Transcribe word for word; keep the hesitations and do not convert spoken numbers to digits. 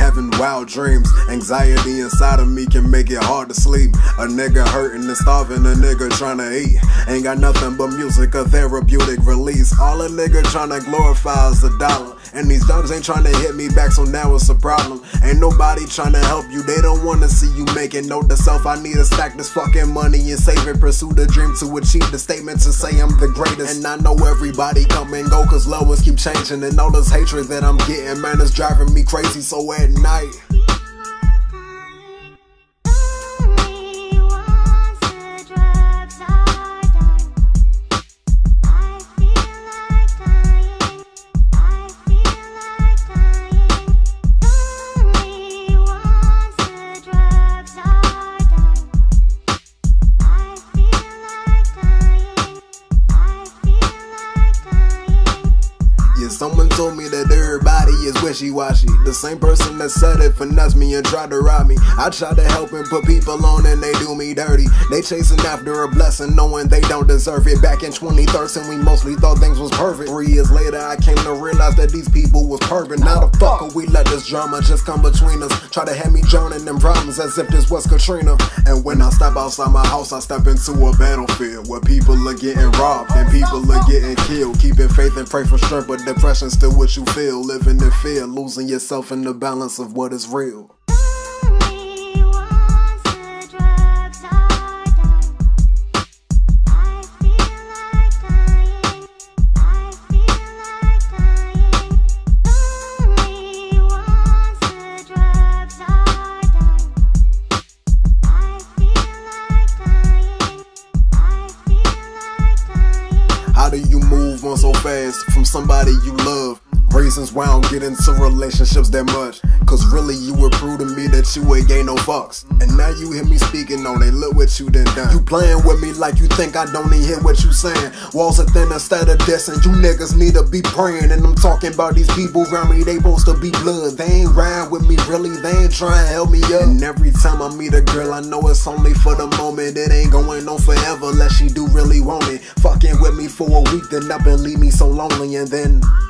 having wild dreams. Anxiety inside of me can make it hard to sleep. A nigga hurting and starving, a nigga trying to eat. Ain't got nothing but music, a therapeutic release. All a nigga trying to glorify is a dollar. And these dogs ain't trying to hit me back, so now it's a problem. Ain't nobody trying to help you, they don't wanna see you making. Note to self, I need to stack this fucking money and save it. Pursue the dream to achieve the statement to say I'm the greatest. And I know everybody come and go, cause levels keep changing. And all this hatred that I'm getting, man, is driving me crazy. So at night, someone told me that everybody is wishy-washy. The same person that said it finessed me and tried to rob me. I tried to help and put people on and they do me dirty. They chasing after a blessing knowing they don't deserve it. Back in twenty thirteen we mostly thought things was perfect. Three years later I came to realize that these people was perfect. Now the fuck are we let this drama just come between us? Try to have me drowning in problems as if this was Katrina. And when I step outside my house I step into a battlefield where people are getting robbed and people are getting killed. Keeping faith and pray for strength, but depression still what you feel. Living in fear, losing yourself in the balance of what is real. How do you move on so fast from somebody you love? Reasons why I don't get into relationships that much. Cause really you were prove to me that you ain't gay no fucks. And now you hear me speaking on it, look what you done done. You playing with me like you think I don't even hear what you saying. Walls are thin instead of dissing, you niggas need to be praying. And I'm talking about these people around me, they supposed to be blood. They ain't riding with me really, they ain't trying to help me up. And every time I meet a girl I know it's only for the moment. It ain't going on forever unless she do really want it. Fucking with me for a week then up and leave me so lonely. And then